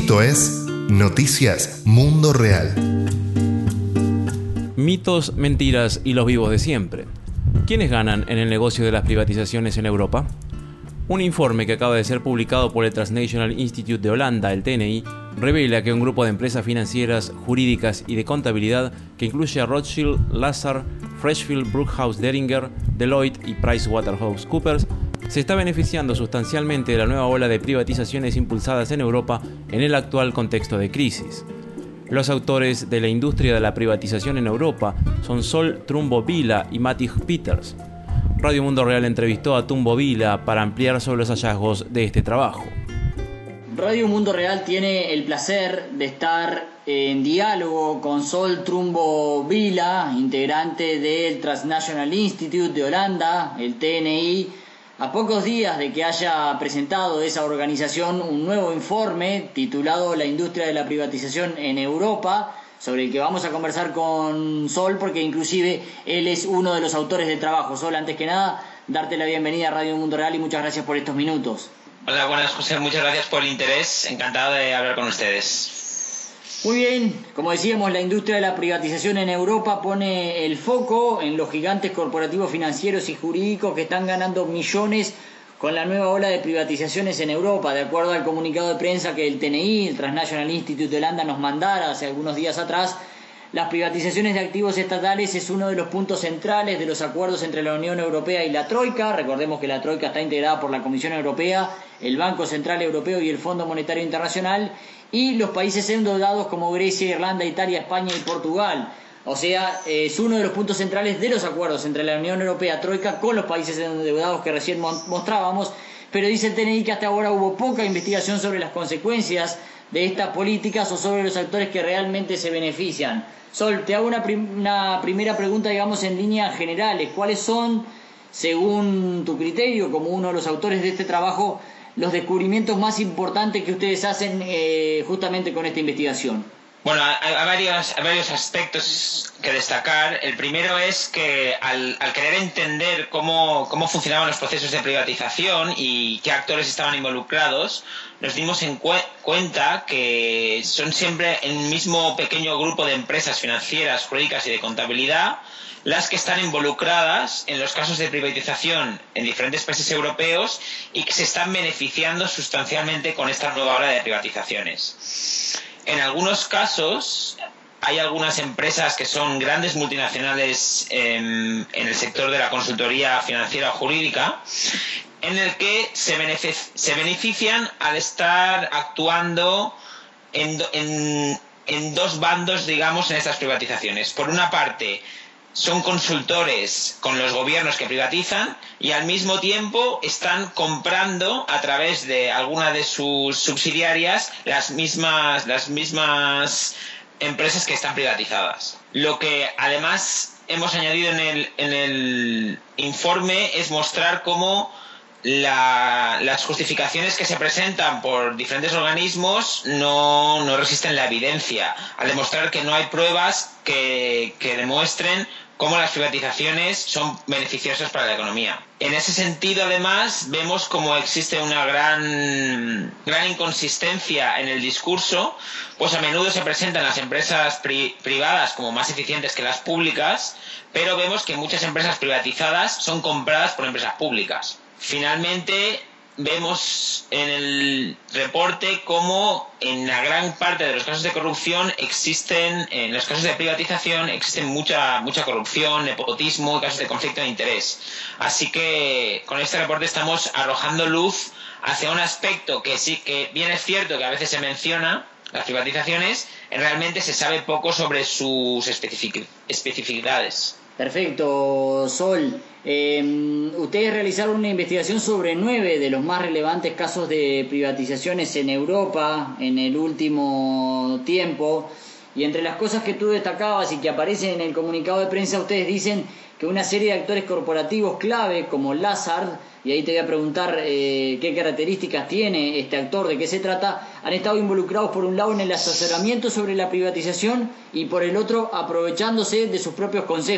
Esto es Noticias Mundo Real. Mitos, mentiras y los vivos de siempre. ¿Quiénes ganan en el negocio de las privatizaciones en Europa? Un informe que acaba de ser publicado por el Transnational Institute de Holanda, el TNI, revela que un grupo de empresas financieras, jurídicas y de contabilidad que incluye a Rothschild, Lazard, Freshfield, Bruckhaus Deringer, Deloitte y PricewaterhouseCoopers se está beneficiando sustancialmente de la nueva ola de privatizaciones impulsadas en Europa en el actual contexto de crisis. Los autores de la industria de la privatización en Europa son Sol Trumbo-Vila y Matthias Peters. Radio Mundo Real entrevistó a Trumbo-Vila para ampliar sobre los hallazgos de este trabajo. Radio Mundo Real tiene el placer de estar en diálogo con Sol Trumbo-Vila, integrante del Transnational Institute de Holanda, el TNI, a pocos días de que haya presentado esa organización un nuevo informe titulado La industria de la privatización en Europa, sobre el que vamos a conversar con Sol, porque inclusive él es uno de los autores del trabajo. Sol, antes que nada, darte la bienvenida a Radio Mundo Real y muchas gracias por estos minutos. Hola, buenas, José, muchas gracias por el interés, encantado de hablar con ustedes. Muy bien, como decíamos, la industria de la privatización en Europa pone el foco en los gigantes corporativos financieros y jurídicos que están ganando millones con la nueva ola de privatizaciones en Europa. De acuerdo al comunicado de prensa que el TNI, el Transnational Institute de Holanda, nos mandara hace algunos días atrás, las privatizaciones de activos estatales es uno de los puntos centrales de los acuerdos entre la Unión Europea y la Troika. Recordemos que la Troika está integrada por la Comisión Europea, el Banco Central Europeo y el Fondo Monetario Internacional, y los países endeudados como Grecia, Irlanda, Italia, España y Portugal. O sea, es uno de los puntos centrales de los acuerdos entre la Unión Europea, Troika, con los países endeudados que recién mostrábamos. Pero dice el TNI que hasta ahora hubo poca investigación sobre las consecuencias de estas políticas o sobre los actores que realmente se benefician. Sol, te hago una primera pregunta, digamos, en líneas generales. ¿Cuáles son, según tu criterio, como uno de los autores de este trabajo, los descubrimientos más importantes que ustedes hacen justamente con esta investigación? Bueno, hay varios aspectos que destacar. El primero es que al querer entender cómo funcionaban los procesos de privatización y qué actores estaban involucrados, nos dimos cuenta que son siempre el mismo pequeño grupo de empresas financieras, jurídicas y de contabilidad las que están involucradas en los casos de privatización en diferentes países europeos y que se están beneficiando sustancialmente con esta nueva ola de privatizaciones. En algunos casos hay algunas empresas que son grandes multinacionales en el sector de la consultoría financiera o jurídica, en el que se benefician al estar actuando en dos bandos, digamos, en estas privatizaciones. Por una parte, son consultores con los gobiernos que privatizan y al mismo tiempo están comprando a través de alguna de sus subsidiarias las mismas empresas que están privatizadas. Lo que además hemos añadido en el informe es mostrar cómo las justificaciones que se presentan por diferentes organismos no resisten la evidencia, al demostrar que no hay pruebas que demuestren cómo las privatizaciones son beneficiosas para la economía. En ese sentido, además, vemos cómo existe una gran inconsistencia en el discurso, pues a menudo se presentan las empresas privadas como más eficientes que las públicas, pero vemos que muchas empresas privatizadas son compradas por empresas públicas. Finalmente, vemos en el reporte cómo en la gran parte de los casos de corrupción en los casos de privatización existen mucha corrupción, nepotismo y casos de conflicto de interés. Así que con este reporte estamos arrojando luz hacia un aspecto que sí que bien es cierto que a veces se menciona, las privatizaciones, realmente se sabe poco sobre sus especificidades. Perfecto, Sol. Ustedes realizaron una investigación sobre 9 de los más relevantes casos de privatizaciones en Europa en el último tiempo, y entre las cosas que tú destacabas y que aparecen en el comunicado de prensa, ustedes dicen que una serie de actores corporativos clave como Lazard, y ahí te voy a preguntar qué características tiene este actor, de qué se trata, han estado involucrados por un lado en el asesoramiento sobre la privatización y por el otro aprovechándose de sus propios consejos.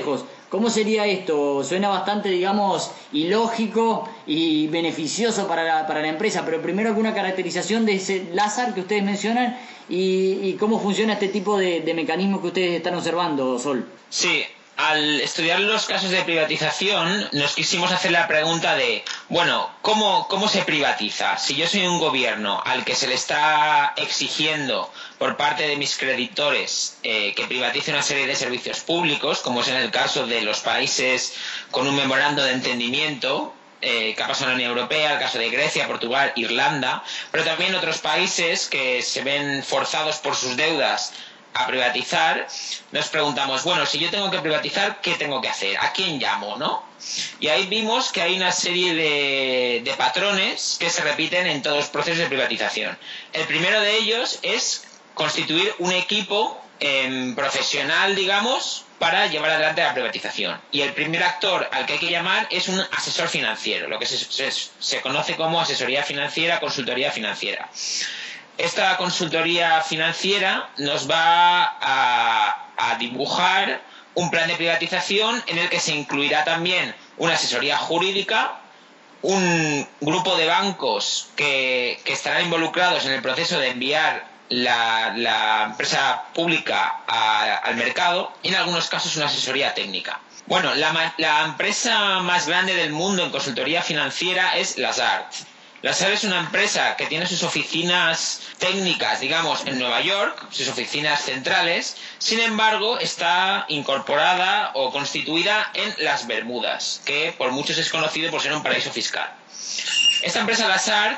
¿Cómo sería esto? Suena bastante, digamos, ilógico y beneficioso para la empresa, pero primero alguna caracterización de ese Lazard que ustedes mencionan y cómo funciona este tipo de mecanismo que ustedes están observando, Sol. Sí, al estudiar los casos de privatización nos quisimos hacer la pregunta de, bueno, ¿cómo se privatiza? Si yo soy un gobierno al que se le está exigiendo por parte de mis creditores que privatice una serie de servicios públicos, como es en el caso de los países con un memorando de entendimiento, que ha pasado en la Unión Europea, el caso de Grecia, Portugal, Irlanda, pero también otros países que se ven forzados por sus deudas a privatizar, nos preguntamos, bueno, si yo tengo que privatizar, ¿qué tengo que hacer? ¿A quién llamo, no? Y ahí vimos que hay una serie de patrones que se repiten en todos los procesos de privatización. El primero de ellos es constituir un equipo profesional, digamos, para llevar adelante la privatización. Y el primer actor al que hay que llamar es un asesor financiero, lo que se conoce como asesoría financiera, consultoría financiera. Esta consultoría financiera nos va a dibujar un plan de privatización en el que se incluirá también una asesoría jurídica, un grupo de bancos que estarán involucrados en el proceso de enviar la empresa pública al mercado y en algunos casos una asesoría técnica. Bueno, la empresa más grande del mundo en consultoría financiera es Lazard. Lazard es una empresa que tiene sus oficinas técnicas, digamos, en Nueva York, sus oficinas centrales. Sin embargo, está incorporada o constituida en las Bermudas, que por muchos es conocido por ser un paraíso fiscal. Esta empresa Lazard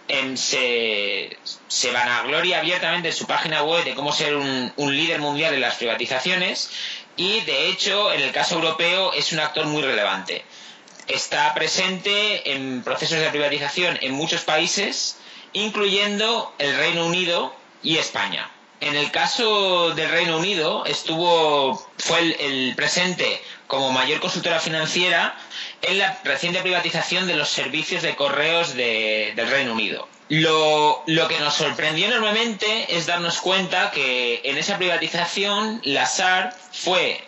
se vanagloria abiertamente en su página web de cómo ser un líder mundial en las privatizaciones y, de hecho, en el caso europeo es un actor muy relevante. Está presente en procesos de privatización en muchos países, incluyendo el Reino Unido y España. En el caso del Reino Unido fue el presente como mayor consultora financiera en la reciente privatización de los servicios de correos del Reino Unido. Lo que nos sorprendió enormemente es darnos cuenta que en esa privatización Lazard fue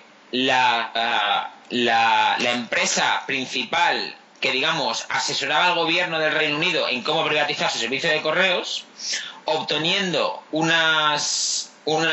la empresa principal que, digamos, asesoraba al gobierno del Reino Unido en cómo privatizar su servicio de correos, obteniendo unas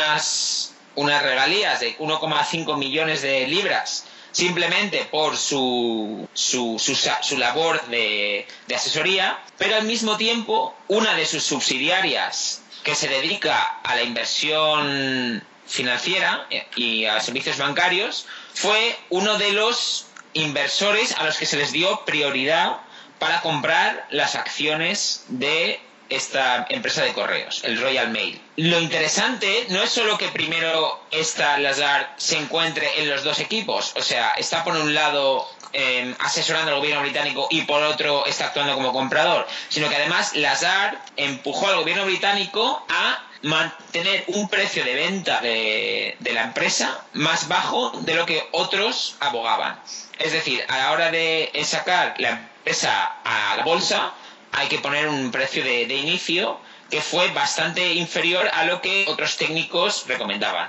regalías de 1,5 millones de libras simplemente por su labor de asesoría, pero al mismo tiempo una de sus subsidiarias que se dedica a la inversión financiera y a servicios bancarios fue uno de los inversores a los que se les dio prioridad para comprar las acciones de esta empresa de correos, el Royal Mail. Lo interesante no es solo que primero esta Lazard se encuentre en los dos equipos, o sea, está por un lado asesorando al gobierno británico y por otro está actuando como comprador, sino que además Lazard empujó al gobierno británico a mantener un precio de venta de la empresa más bajo de lo que otros abogaban. Es decir, a la hora de sacar la empresa a la bolsa hay que poner un precio de inicio que fue bastante inferior a lo que otros técnicos recomendaban.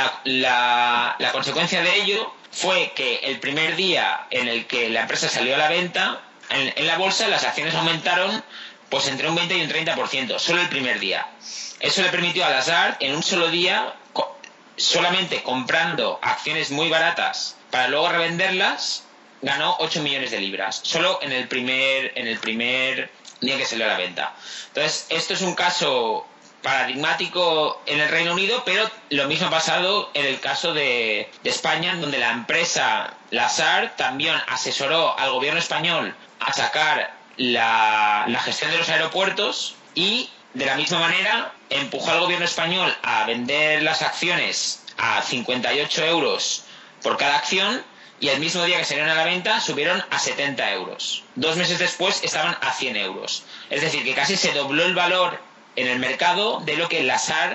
La consecuencia de ello fue que el primer día en el que la empresa salió a la venta, en la bolsa las acciones aumentaron pues entre un 20 y un 30%, solo el primer día. Eso le permitió a Lazard en un solo día, solamente comprando acciones muy baratas para luego revenderlas, ganó 8 millones de libras, solo en el primer día que salió a la venta. Entonces, esto es un caso paradigmático en el Reino Unido, pero lo mismo ha pasado en el caso de España, donde la empresa Lazard también asesoró al gobierno español a sacar la gestión de los aeropuertos y, de la misma manera, empujó al gobierno español a vender las acciones a 58 euros por cada acción y el mismo día que salieron a la venta subieron a 70 euros. 2 meses después estaban a 100 euros. Es decir, que casi se dobló el valor en el mercado de lo que Lazard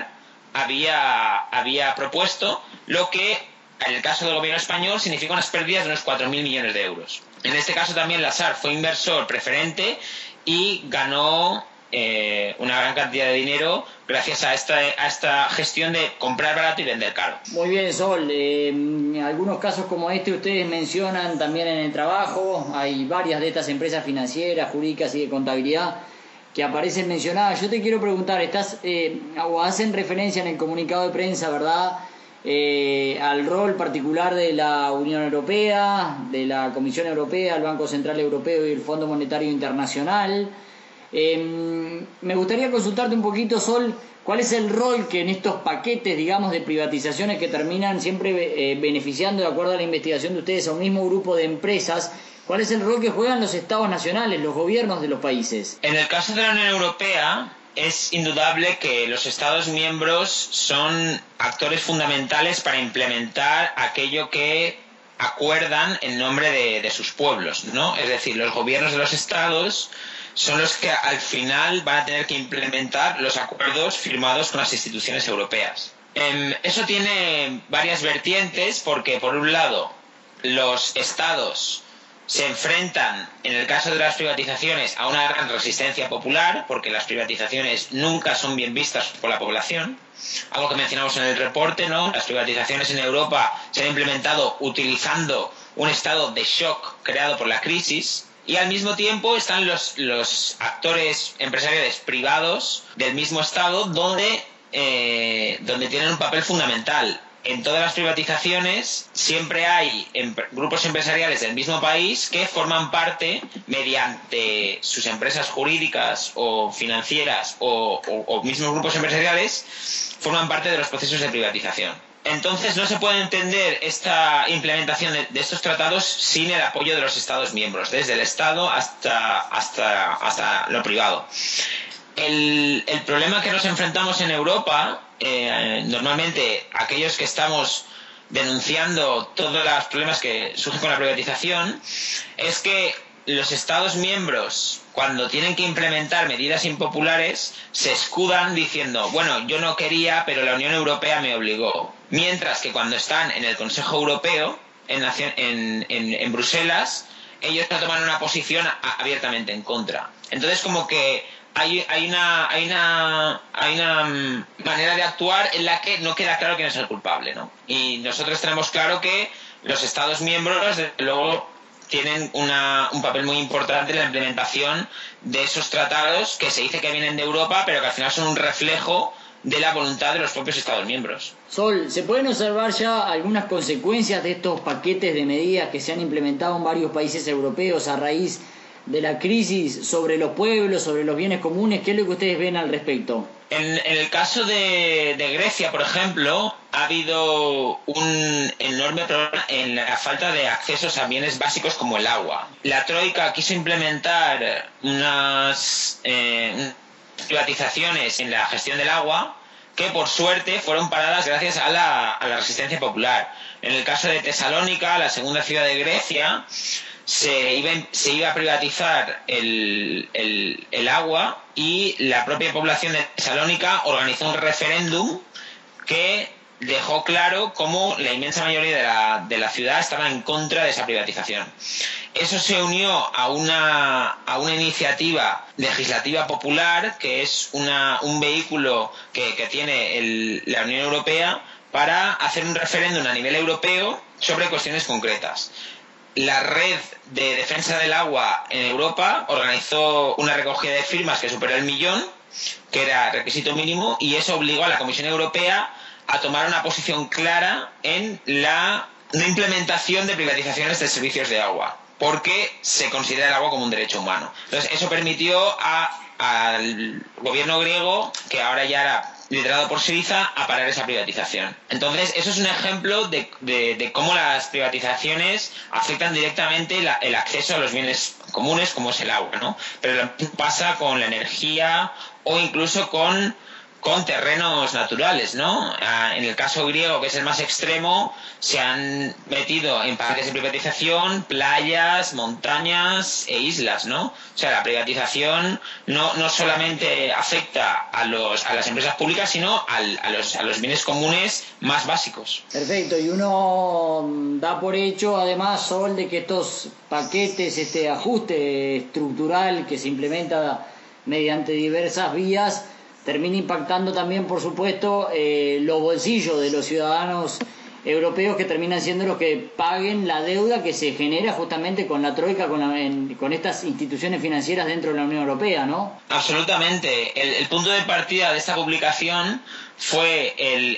había propuesto, lo que en el caso del gobierno español significa unas pérdidas de unos 4.000 millones de euros. En este caso también Lazard fue inversor preferente y ganó una gran cantidad de dinero gracias a esta gestión de comprar barato y vender caro. Muy bien, Sol. Algunos casos como este ustedes mencionan también en el trabajo. Hay varias de estas empresas financieras, jurídicas y de contabilidad que aparecen mencionadas. Yo te quiero preguntar, o hacen referencia en el comunicado de prensa, ¿verdad?, al rol particular de la Unión Europea, de la Comisión Europea, el Banco Central Europeo y el Fondo Monetario Internacional. Me gustaría consultarte un poquito, Sol, ¿cuál es el rol que en estos paquetes, digamos, de privatizaciones que terminan siempre beneficiando, de acuerdo a la investigación de ustedes, a un mismo grupo de empresas, cuál es el rol que juegan los estados nacionales, los gobiernos de los países? En el caso de la Unión Europea, es indudable que los Estados miembros son actores fundamentales para implementar aquello que acuerdan en nombre de sus pueblos, ¿no? Es decir, los gobiernos de los Estados son los que al final van a tener que implementar los acuerdos firmados con las instituciones europeas. Eso tiene varias vertientes porque, por un lado, los Estados se enfrentan, en el caso de las privatizaciones, a una gran resistencia popular, porque las privatizaciones nunca son bien vistas por la población. Algo que mencionamos en el reporte, ¿no? Las privatizaciones en Europa se han implementado utilizando un estado de shock creado por la crisis, y al mismo tiempo están los actores empresariales privados del mismo estado donde tienen un papel fundamental. En todas las privatizaciones siempre hay grupos empresariales del mismo país que forman parte, mediante sus empresas jurídicas o financieras o mismos grupos empresariales, forman parte de los procesos de privatización. Entonces no se puede entender esta implementación de estos tratados sin el apoyo de los Estados miembros, desde el Estado hasta lo privado. El problema que nos enfrentamos en Europa, normalmente aquellos que estamos denunciando todos los problemas que surgen con la privatización, es que los Estados miembros, cuando tienen que implementar medidas impopulares, se escudan diciendo, bueno, yo no quería, pero la Unión Europea me obligó. Mientras que cuando están en el Consejo Europeo, en Bruselas, ellos no toman una posición abiertamente en contra. Entonces, como que hay una manera de actuar en la que no queda claro quién es el culpable, ¿no? Y nosotros tenemos claro que los Estados miembros, desde luego, tienen un papel muy importante en la implementación de esos tratados que se dice que vienen de Europa, pero que al final son un reflejo de la voluntad de los propios Estados miembros. Sol, ¿se pueden observar ya algunas consecuencias de estos paquetes de medidas que se han implementado en varios países europeos a raíz de la crisis sobre los pueblos, sobre los bienes comunes? ¿Qué es lo que ustedes ven al respecto? En el caso de Grecia, por ejemplo, ha habido un enorme problema en la falta de accesos a bienes básicos como el agua. La Troika quiso implementar unas privatizaciones en la gestión del agua que, por suerte, fueron paradas gracias a la resistencia popular. En el caso de Tesalónica, la segunda ciudad de Grecia, se iba a privatizar el agua, y la propia población de Tesalónica organizó un referéndum que dejó claro cómo la inmensa mayoría de la ciudad estaba en contra de esa privatización. Eso se unió a una iniciativa legislativa popular, que es un vehículo que tiene la Unión Europea para hacer un referéndum a nivel europeo sobre cuestiones concretas. La Red de Defensa del Agua en Europa organizó una recogida de firmas que superó el 1.000.000, que era requisito mínimo, y eso obligó a la Comisión Europea a tomar una posición clara en la no implementación de privatizaciones de servicios de agua, porque se considera el agua como un derecho humano. Entonces, eso permitió al gobierno griego, que ahora ya era liderado por Syriza, a parar esa privatización. Entonces, eso es un ejemplo de cómo las privatizaciones afectan directamente el acceso a los bienes comunes, como es el agua, ¿no? Pero lo mismo pasa con la energía o incluso con terrenos naturales, ¿no? En el caso griego, que es el más extremo, se han metido en paquetes de privatización playas, montañas e islas, ¿no? O sea, la privatización no solamente afecta a las empresas públicas, sino a los bienes comunes más básicos. Perfecto, y uno da por hecho, además, Sol, de que estos paquetes, este ajuste estructural que se implementa mediante diversas vías, termina impactando también, por supuesto, los bolsillos de los ciudadanos europeos, que terminan siendo los que paguen la deuda que se genera justamente con la troika, con estas instituciones financieras dentro de la Unión Europea, ¿no? Absolutamente. El punto de partida de esta publicación fue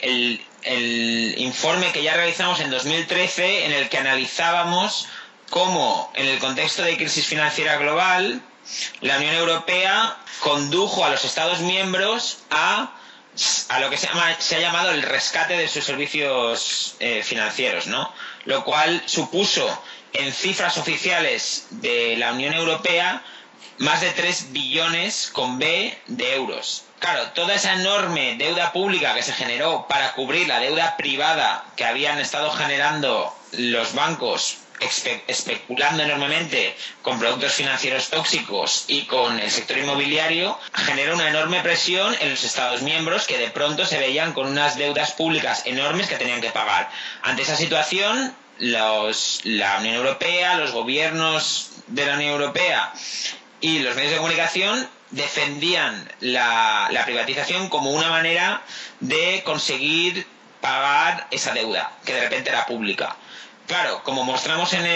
el informe que ya realizamos en 2013, en el que analizábamos cómo, en el contexto de crisis financiera global, la Unión Europea condujo a los Estados miembros a lo que se ha llamado el rescate de sus servicios financieros, ¿no? Lo cual supuso, en cifras oficiales de la Unión Europea, más de 3 billones con B de euros. Claro, toda esa enorme deuda pública que se generó para cubrir la deuda privada que habían estado generando los bancos, especulando enormemente con productos financieros tóxicos y con el sector inmobiliario, generó una enorme presión en los Estados miembros, que de pronto se veían con unas deudas públicas enormes que tenían que pagar. Ante esa situación, la Unión Europea, los gobiernos de la Unión Europea y los medios de comunicación defendían la privatización como una manera de conseguir pagar esa deuda, que de repente era pública. Claro, como mostramos en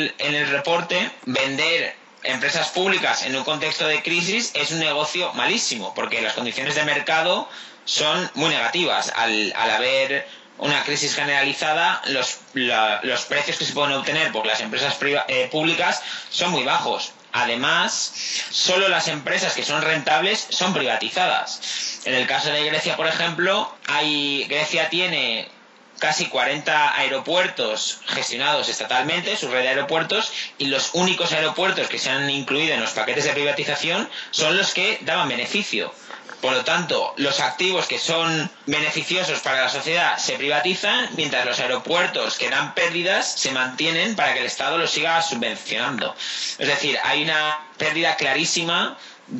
el reporte, vender empresas públicas en un contexto de crisis es un negocio malísimo, porque las condiciones de mercado son muy negativas. Al haber una crisis generalizada, los precios que se pueden obtener por las empresas públicas son muy bajos. Además, solo las empresas que son rentables son privatizadas. En el caso de Grecia, por ejemplo, Grecia tiene casi 40 aeropuertos gestionados estatalmente, su red de aeropuertos, y los únicos aeropuertos que se han incluido en los paquetes de privatización son los que daban beneficio. Por lo tanto, los activos que son beneficiosos para la sociedad se privatizan, mientras los aeropuertos que dan pérdidas se mantienen para que el Estado los siga subvencionando. Es decir, hay una pérdida clarísima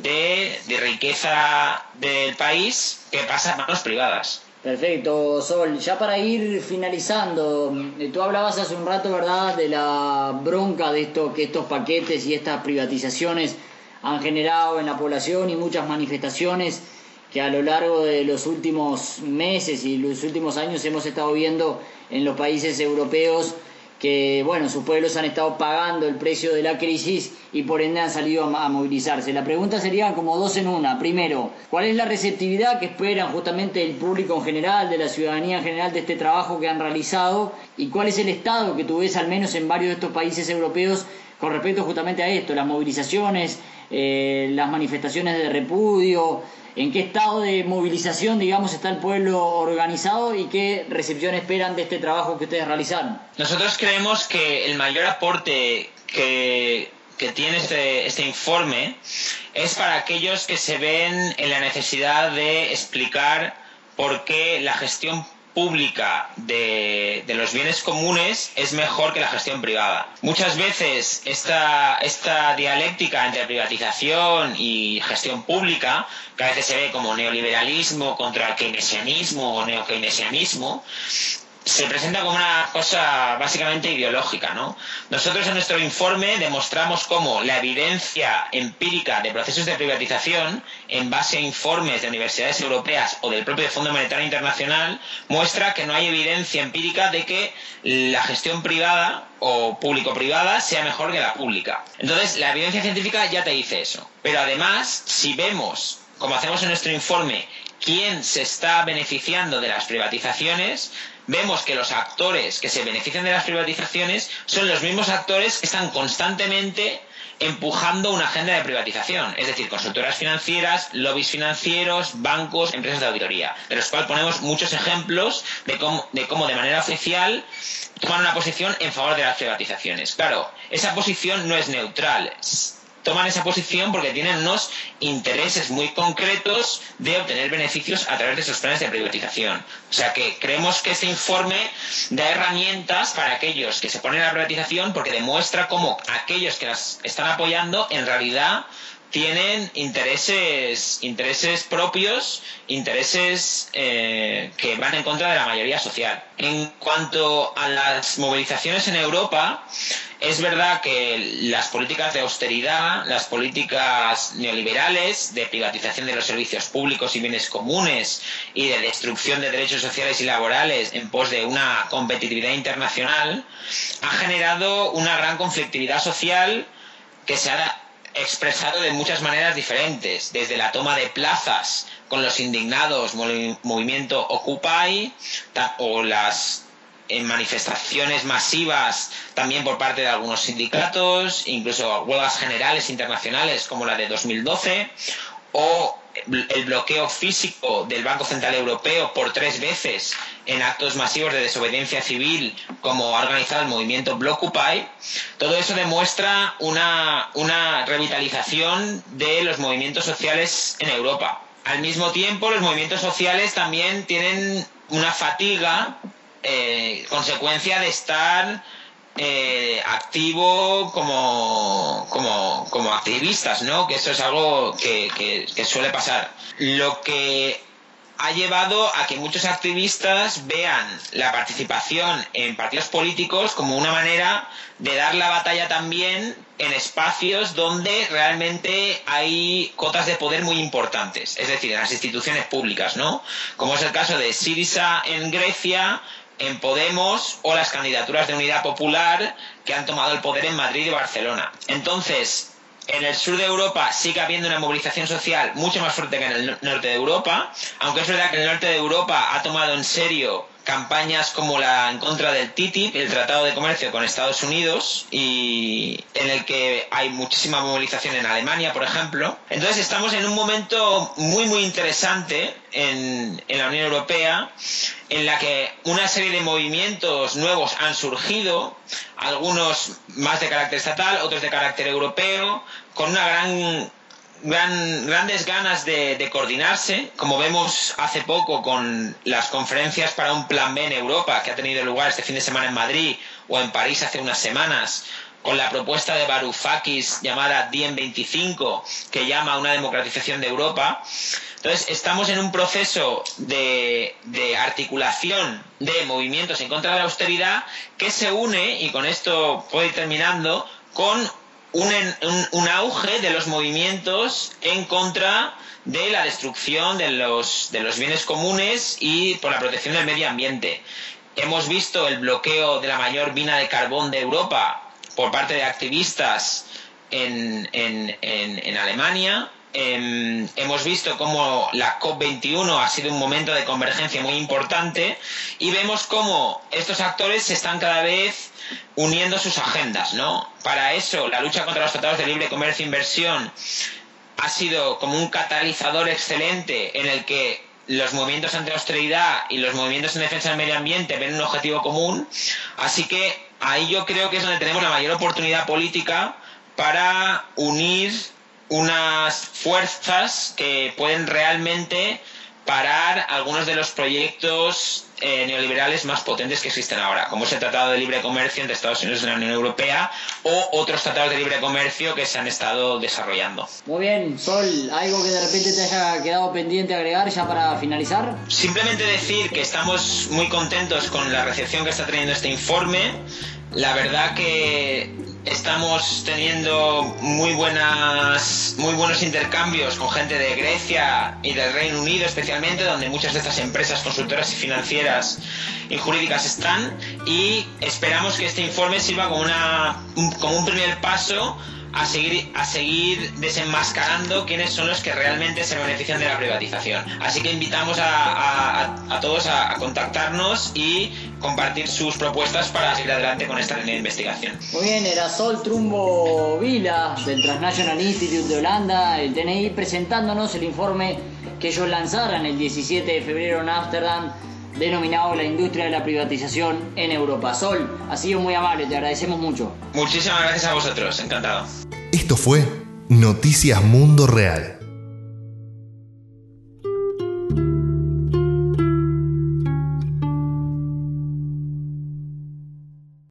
de riqueza del país que pasa a manos privadas. Perfecto, Sol. Ya para ir finalizando, tú hablabas hace un rato, ¿verdad?, de la bronca de que estos paquetes y estas privatizaciones han generado en la población, y muchas manifestaciones que a lo largo de los últimos meses y los últimos años hemos estado viendo en los países europeos, que bueno, sus pueblos han estado pagando el precio de la crisis y por ende han salido a movilizarse. La pregunta sería como dos en una. Primero, ¿cuál es la receptividad que esperan justamente el público en general, de la ciudadanía en general, de este trabajo que han realizado? ¿Y cuál es el estado que tú ves, al menos en varios de estos países europeos, con respecto justamente a esto, las movilizaciones, las manifestaciones de repudio? ¿En qué estado de movilización, digamos, está el pueblo organizado y qué recepción esperan de este trabajo que ustedes realizaron? Nosotros creemos que el mayor aporte que tiene este informe es para aquellos que se ven en la necesidad de explicar por qué la gestión pública de los bienes comunes es mejor que la gestión privada. Muchas veces esta dialéctica entre privatización y gestión pública, que a veces se ve como neoliberalismo contra el keynesianismo o neokeynesianismo, se presenta como una cosa básicamente ideológica, ¿no? Nosotros en nuestro informe demostramos cómo la evidencia empírica de procesos de privatización, en base a informes de universidades europeas o del propio Fondo Monetario Internacional, muestra que no hay evidencia empírica de que la gestión privada o público-privada sea mejor que la pública. Entonces, la evidencia científica ya te dice eso. Pero además, si vemos, como hacemos en nuestro informe, quién se está beneficiando de las privatizaciones, vemos que los actores que se benefician de las privatizaciones son los mismos actores que están constantemente empujando una agenda de privatización, es decir, consultoras financieras, lobbies financieros, bancos, empresas de auditoría, de los cuales ponemos muchos ejemplos de cómo de manera oficial toman una posición en favor de las privatizaciones. Claro, esa posición no es neutral. Toman esa posición porque tienen unos intereses muy concretos de obtener beneficios a través de esos planes de privatización. O sea que creemos que este informe da herramientas para aquellos que se ponen a la privatización, porque demuestra cómo aquellos que las están apoyando en realidad tienen intereses propios, intereses que van en contra de la mayoría social. En cuanto a las movilizaciones en Europa, es verdad que las políticas de austeridad, las políticas neoliberales de privatización de los servicios públicos y bienes comunes y de destrucción de derechos sociales y laborales en pos de una competitividad internacional, ha generado una gran conflictividad social que se ha expresado de muchas maneras diferentes, desde la toma de plazas con los indignados movimiento Occupy o las manifestaciones masivas también por parte de algunos sindicatos, incluso huelgas generales internacionales como la de 2012, o el bloqueo físico del Banco Central Europeo por 3 veces en actos masivos de desobediencia civil como ha organizado el movimiento Blockupy. Todo eso demuestra una revitalización de los movimientos sociales en Europa. Al mismo tiempo, los movimientos sociales también tienen una fatiga consecuencia de estar activo como activistas, ¿no? Que eso es algo que suele pasar. Lo que ha llevado a que muchos activistas vean la participación en partidos políticos como una manera de dar la batalla también en espacios donde realmente hay cotas de poder muy importantes, es decir, en las instituciones públicas, ¿no? Como es el caso de Syriza en Grecia, en Podemos o las candidaturas de Unidad Popular que han tomado el poder en Madrid y Barcelona. Entonces, en el sur de Europa sigue habiendo una movilización social mucho más fuerte que en el norte de Europa, aunque es verdad que el norte de Europa ha tomado en serio campañas como la en contra del TTIP, el Tratado de Comercio con Estados Unidos, y en el que hay muchísima movilización en Alemania, por ejemplo. Entonces estamos en un momento muy muy interesante en la Unión Europea, en la que una serie de movimientos nuevos han surgido, algunos más de carácter estatal, otros de carácter europeo, con una grandes ganas de coordinarse, como vemos hace poco con las conferencias para un plan B en Europa que ha tenido lugar este fin de semana en Madrid o en París hace unas semanas, con la propuesta de Varoufakis llamada Diem 25, que llama a una democratización de Europa. Entonces estamos en un proceso de articulación de movimientos en contra de la austeridad que se une, y con esto puedo ir terminando, con un auge de los movimientos en contra de la destrucción de los bienes comunes y por la protección del medio ambiente. Hemos visto el bloqueo de la mayor mina de carbón de Europa por parte de activistas en Alemania. Hemos visto cómo la COP21 ha sido un momento de convergencia muy importante, y vemos cómo estos actores se están cada vez uniendo sus agendas, ¿no? Para eso, la lucha contra los tratados de libre comercio e inversión ha sido como un catalizador excelente en el que los movimientos anti-austeridad y los movimientos en defensa del medio ambiente ven un objetivo común. Así que ahí yo creo que es donde tenemos la mayor oportunidad política para unir unas fuerzas que pueden realmente parar algunos de los proyectos neoliberales más potentes que existen ahora, como es el Tratado de Libre Comercio entre Estados Unidos y la Unión Europea, o otros tratados de libre comercio que se han estado desarrollando. Muy bien, Sol, ¿algo que de repente te haya quedado pendiente agregar ya para finalizar? Simplemente decir que estamos muy contentos con la recepción que está teniendo este informe. La verdad que estamos teniendo muy buenos intercambios con gente de Grecia y del Reino Unido especialmente, donde muchas de estas empresas consultoras y financieras y jurídicas están, y esperamos que este informe sirva como un primer paso a seguir desenmascarando quiénes son los que realmente se benefician de la privatización. Así que invitamos a todos a contactarnos y compartir sus propuestas para seguir adelante con esta línea de investigación. Muy bien, era Sol Trumbo Vila del Transnational Institute de Holanda, el TNI, presentándonos el informe que ellos lanzaron el 17 de febrero en Ámsterdam, denominado La industria de la privatización en Europa. Sol, ha sido muy amable, te agradecemos mucho. Muchísimas gracias a vosotros, encantado. Esto fue Noticias Mundo Real.